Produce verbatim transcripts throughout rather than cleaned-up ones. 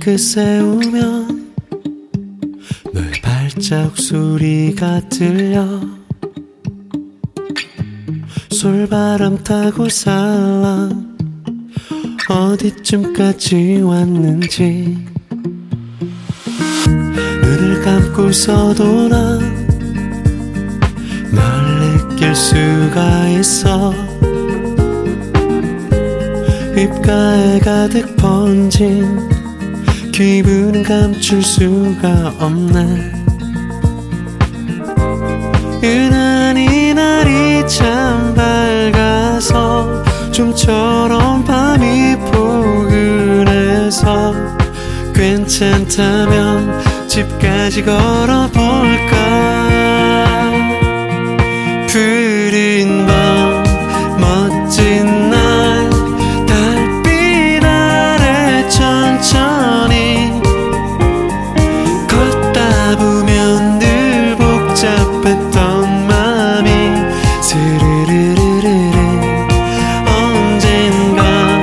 발끝 세우면 너의 발자국 소리가 들려. 솔바람 타고 살아 어디쯤까지 왔는지. 눈을 감고서도 난 널 느낄 수가 있어. 입가에 가득 번진 기분은 감출 수가 없네. 유난히 날이 참 밝아서 좀처럼 밤이 포근해서 괜찮다면 집까지 걸어볼까. 푸른 밤 멋진 날 달빛 아래 천천히 걷다 보면 늘 복잡했던 맘이 스르르르르르 언젠가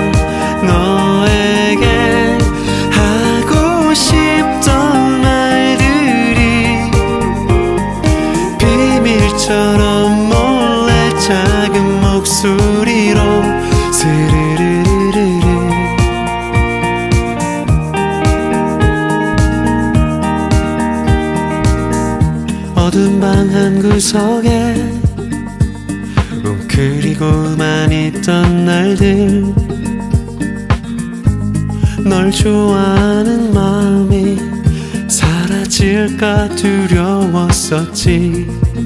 너에게 하고 싶던 말들이 비밀처럼 몰래 작은 목소리로 스르르르르르. 어두운 방 한 구석에 웅크리고만 있던 날들. 널 좋아하는 마음이 사라질까 두려웠었지.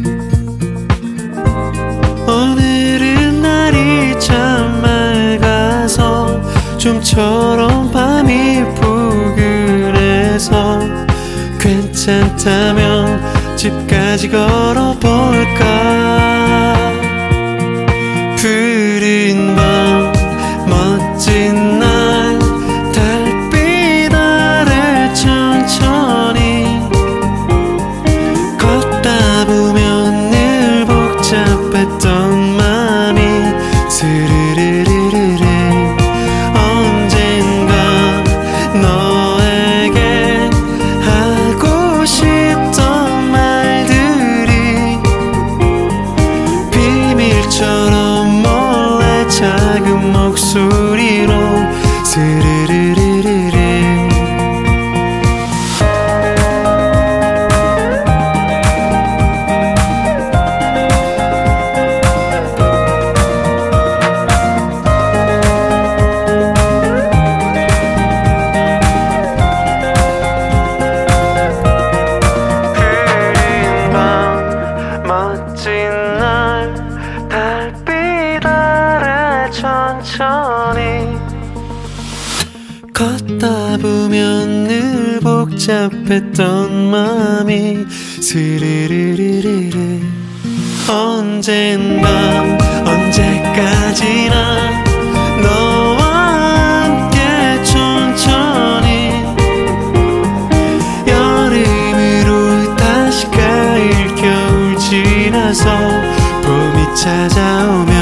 오늘은 날이 참 맑아서 좀처럼 밤이 포근해서 괜찮다면 집까지 걸어볼까. 푸른 밤 멋진 날 달빛 아래 천천히 걷다 보면 늘 복잡했던 맘이 스르르르르르 언젠가 너에게 하고 싶던 말들이 비밀처럼 몰래 작은 목소리로 스르르르르르. 멋진 날 달빛 아래 천천히 걷다 보면 늘 복잡했던 마음이 스르르르르르 언젠가 언제까지나 너와 함께 천천히 여름으로 다시 가을 겨울 지나서 봄이 찾아오면